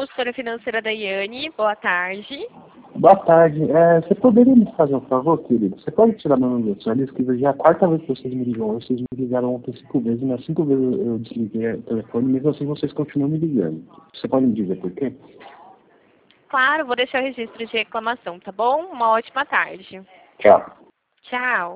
consultora financeira Daiane. Boa tarde. Boa tarde. Você poderia me fazer um favor, querido? Você pode tirar meu nome da sua lista, que já é a quarta vez que vocês me ligam. Vocês me ligaram ontem 5 vezes, mas 5 vezes eu desliguei o telefone, mesmo assim vocês continuam me ligando. Você pode me dizer por quê? Claro, vou deixar o registro de reclamação, tá bom? Uma ótima tarde. Tchau. Tchau.